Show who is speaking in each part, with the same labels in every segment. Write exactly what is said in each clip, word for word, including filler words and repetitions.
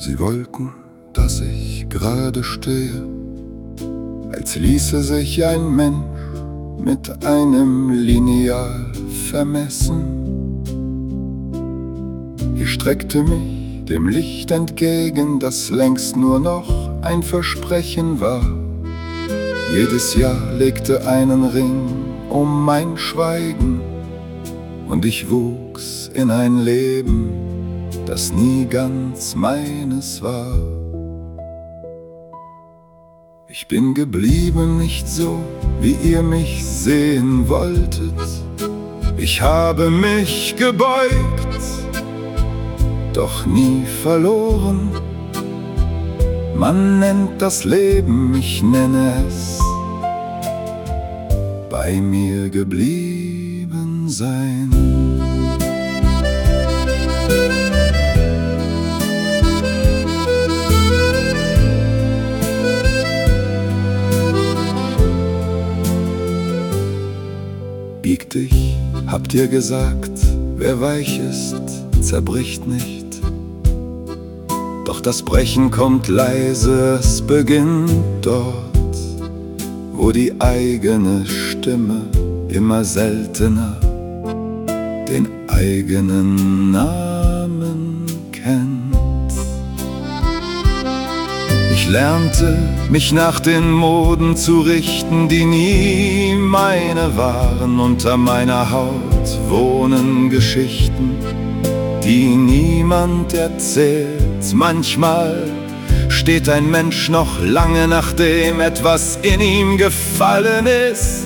Speaker 1: Sie wollten, dass ich gerade stehe, als ließe sich ein Mensch mit einem Lineal vermessen. Ich streckte mich dem Licht entgegen, das längst nur noch ein Versprechen war. Jedes Jahr legte einen Ring um mein Schweigen, und ich wuchs in ein Leben, das nie ganz meines war. Ich bin geblieben, nicht so, wie ihr mich sehen wolltet. Ich habe mich gebeugt, doch nie verloren. Man nennt das Leben, ich nenne es bei mir geblieben sein. Bieg dich, habt ihr gesagt, wer weich ist, zerbricht nicht. Doch das Brechen kommt leise, es beginnt dort, wo die eigene Stimme immer seltener den eigenen Namen kennt. Ich lernte, mich nach den Moden zu richten, die nie meine waren. Unter meiner Haut wohnen Geschichten, die niemand erzählt. Manchmal steht ein Mensch noch lange, nachdem etwas in ihm gefallen ist.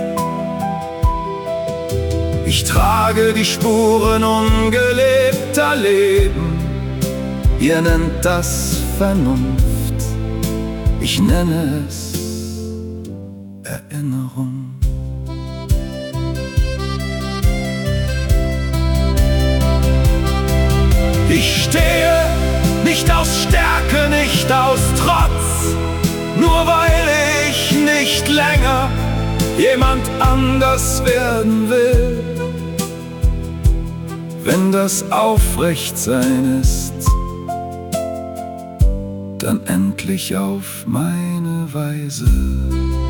Speaker 1: Ich trage die Spuren ungelebter Leben. Ihr nennt das Vernunft, ich nenne es Erinnerung. Ich stehe nicht aus Stärke, nicht aus Trotz, nur weil ich nicht länger jemand anders werden will. Wenn das Aufrechtsein ist, dann endlich auf meine Weise.